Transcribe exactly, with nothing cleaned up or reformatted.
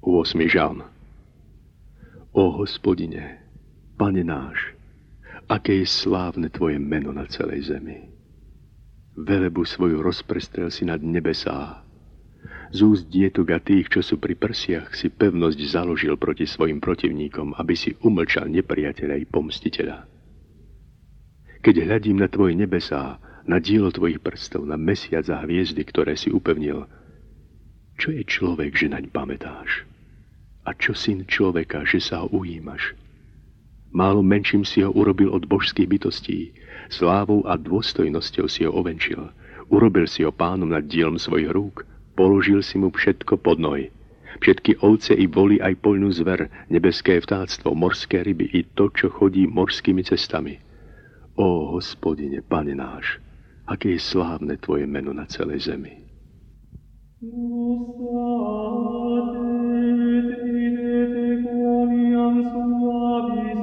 ôsmy žalm. O Hospodine, Pane náš, aké je slávne Tvoje meno na celej zemi. Velebu svoju rozprestrel si nad nebesá. Z úst dietok a tých, čo sú pri prsiach, si pevnosť založil proti svojim protivníkom, aby si umlčal nepriateľa i pomstiteľa. Keď hľadím na Tvoje nebesá, na dielo Tvojich prstov, na mesiac a hviezdy, ktoré si upevnil, čo je človek, že naň pamätáš? A čo syn človeka, že sa ho ujímaš? Málo menším si ho urobil od božských bytostí, slávou a dôstojnosťou si ho ovenčil, urobil si ho pánom nad dielom svojich rúk, položil si mu všetko pod nohy. Všetky ovce i voly, aj poľnú zver, nebeské vtáctvo, morské ryby i to, čo chodí morskými cestami. Ó, Hospodine, Pane náš, aké je slávne Tvoje meno na celej zemi. Nostra te, te, te, te, quoniam suavis